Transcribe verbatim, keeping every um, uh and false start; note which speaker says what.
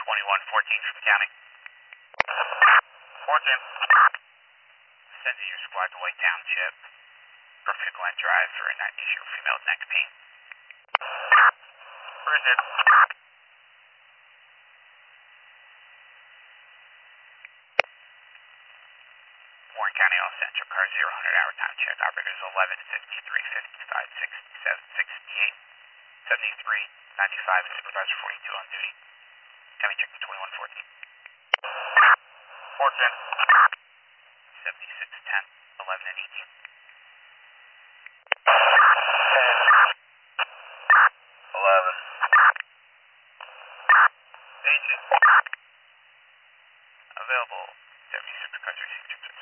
Speaker 1: twenty-one fourteen from the county. fourteen. Sending your squad to White Township. Perfect Glen Drive for a night-issue female neck pain. Where's it? Warren County All Central, car zero hundred hour time check. Operators eleven fifty-three fifty-five sixty-seven sixty-eight seventy-three ninety-five and supervisor forty-two on duty. County check to twenty-one fourteen. fourteen. seventy-six ten eleven and eighteen. eleven. eighteen. Available seventy-six cars received.